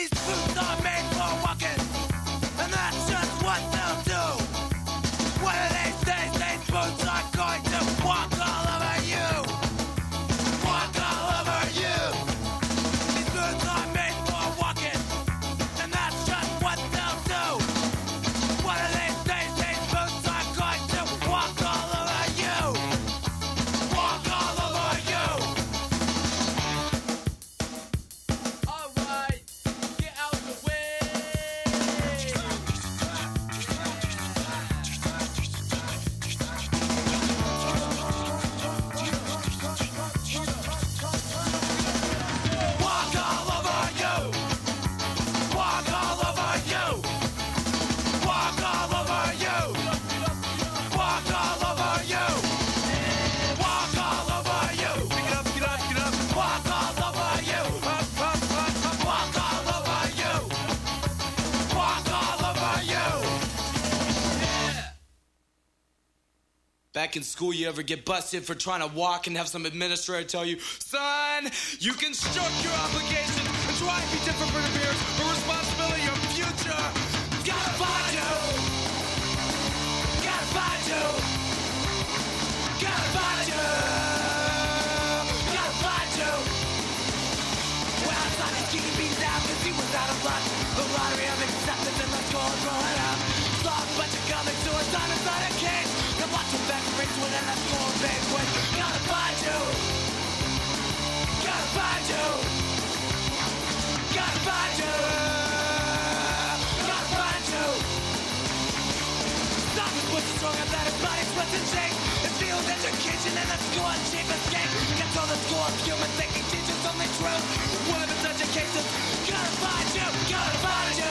These boots are made for walking, and that's just what they'll do. One of these days, these boots are going to walk all over you. Walk all over you. These boots are made for walking, and that's just what they'll do. One of these days, these boots are going to walk all over you. Walk all over you. Alright, get out the way. Walk all over you. Walk all over you. Walk all over you. Walk all over you. Walk all over you. Pick it up, get up, get up. Walk all over you. Up, up, up, up. Walk all over you. Walk all over you. Back in school, you ever get busted for trying to walk and have some administrator tell you, son, you can shirk your obligation and try and be different for your peers, but responsibility your future. Gotta find you. Gotta find you. Gotta find you. Gotta find you. Well, I thought his kicking beats out cause he was out of luck. The lottery of acceptance and the score growing up. Saw a bunch of comics doing time inside a cage. And watch him back rings within that score big win. Gotta find you. Gotta find you. Gotta find you. Gotta find you. Stop his push stronger than his body sweats and shakes. It feels education and the score cheap escape. Control the score of human thinking teaches only truth. One of its educations. Gotta find you. Gotta find you.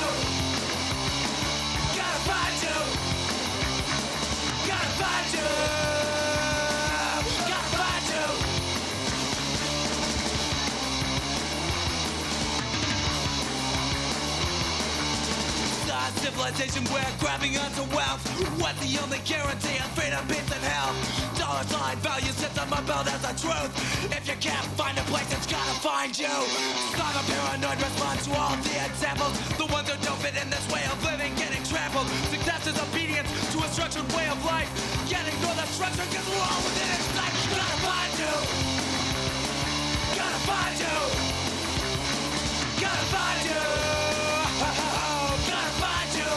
Gotta find you. Gotta find you. Gotta find you. Civilization where grabbing onto wealth was the only guarantee of freedom, peace, and health. Dollar sign value system upheld as a truth. If you can't find a place, it's gotta find you. Cyber paranoid response to all the examples. The ones who don't fit in this way of living getting trampled. Success is obedience to a structured way of life. Can't ignore the structure cause we're all within its sight. Gotta find you. Gotta find you. Gotta find you. Gotta find you.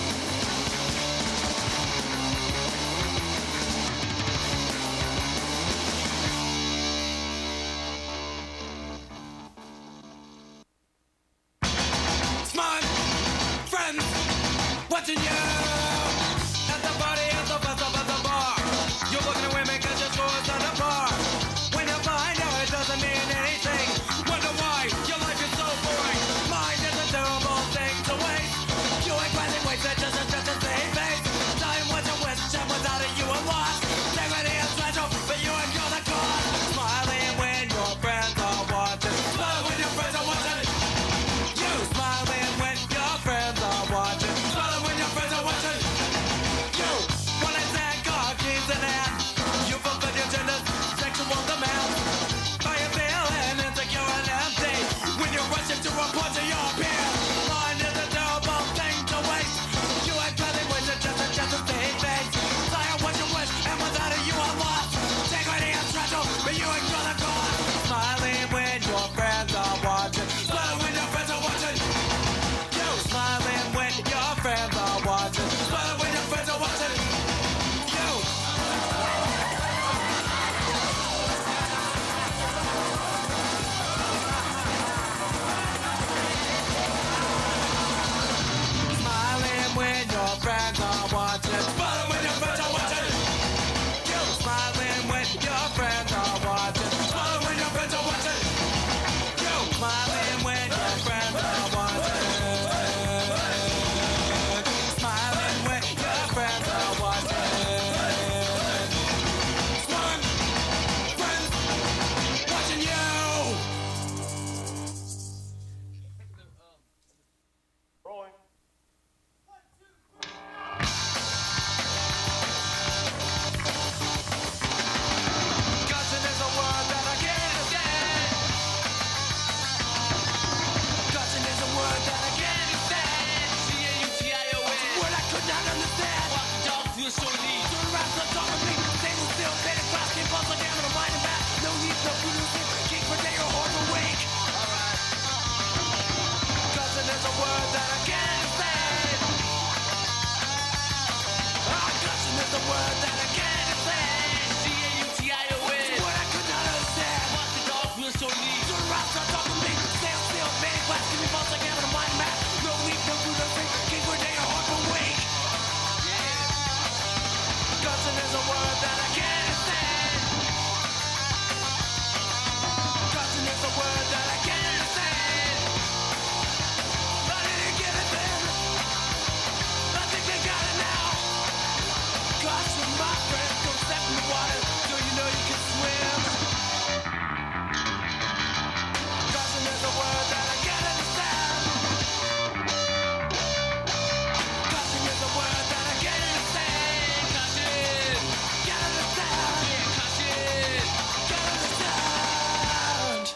Smart friends watching you at the party, at the bus stop, at the bar. You're looking at women cause your score's on the bar. When you find out it doesn't mean anything, wonder why your life is so boring. Mine is a terrible thing to waste. You ain't grinding wasted just a same face. Time was a wish and without it you were lost. Integrity is special, but you ain't gonna cost. Smiling when your friends are watching. Smile when your friends are watching. You smiling when your friends are watching. Smiling when your friends are watching. You, when I say God keeps an hand, you fulfill your gender sexual demands. Are you feeling insecure and empty when you're rushing to report to your peers? Mine is a terrible thing to waste. You ain't nothing with it, just a same face. Desire what you wish, and without it you are lost. Integrity is fragile, but you ain't gonna cost. Smiling when your friends are watching. Smiling when your friends are watching. You smiling when your friends are watching. Smiling when your friends are watching. You. Smiling when your friends are watching. Smiling when your friends are watching. You smiling when your friends are watching. Smiling when your friends are watching. You smiling when your friends are watching. word that I can't understand. G-A-U-T-I-O-N. It's a word I could not understand. What the dog will show me. So the rap start talking to me. Stand still, baby, class, give me balls like having a mind map. No leap, no food, no drink. King for a day, or heart for a week. Cousin is a word that I can't understand. Cousin is a word that I can't understand. I didn't get it then. I think they got it now. Cousin, my friend, go step in the water. Do you know you can swim? Cousin is a word that I can't understand. Cousin is a word that I can't understand. Cousin, can't understand. Yeah, cousin, can't understand.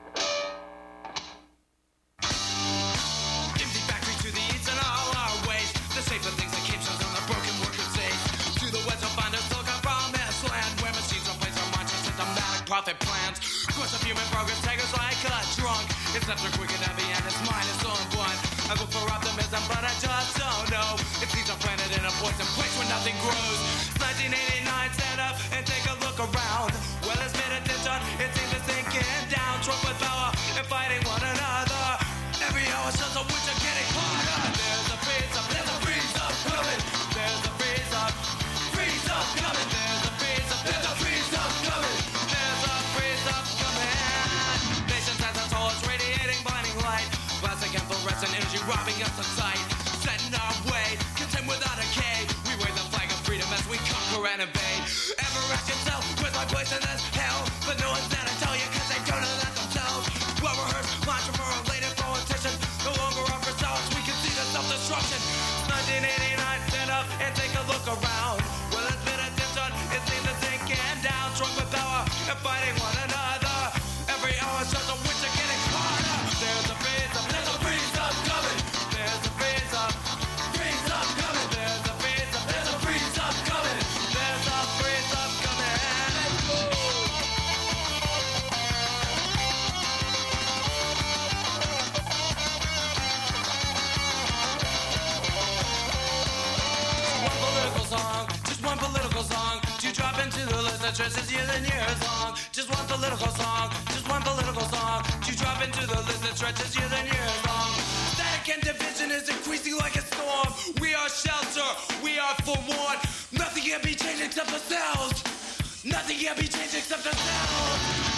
Empty factory to the east and all our ways. The safer things that keeps us on the broken worker safe. To the west we'll find us looking promised land where machines replace our minds with systematic profit plans. Course of human progress take us like a drunk. It's such a quick and heavy and its mind is so blunt. I go for optimism but I just don't know. It seems I'm planted in a poison place where nothing grows. 1989, stand up and take a look around. Well, it's been attention, it seems it's sinking down. Trump with power and fighting one another. Every hour shows a winter getting harder. There's a freeze up coming. There's a freeze up coming. There's a freeze up coming. There's a freeze up coming. Nations as a soul is radiating blinding light. Plastic and fluorescent energy robbing us of sight. Set in our way, content without a K. We wave the flag of freedom as we conquer and invade. Ever ask yourself, where's my place in this hell? But no one's there to tell you cause they don't know that themselves. Well-rehearsed, mantra for related politicians. No longer offer solace, we can see the self-destruction. 1989, stand up and take a look around. Well, it's been attention, it seems to sinking down. Drunk with power and fighting one another. Every hour shows a winter getting harder. There's a freeze up coming. There's a freeze up coming. There's a freeze up coming. There's a freeze up coming. Just one political song to drop into the list that stretches years and years long. Just one political song to drop into the list that stretches years and years long. Static and division is increasing like a storm. We are shelter, we are forewarned. Nothing can be changed except ourselves. Nothing can be changed except ourselves.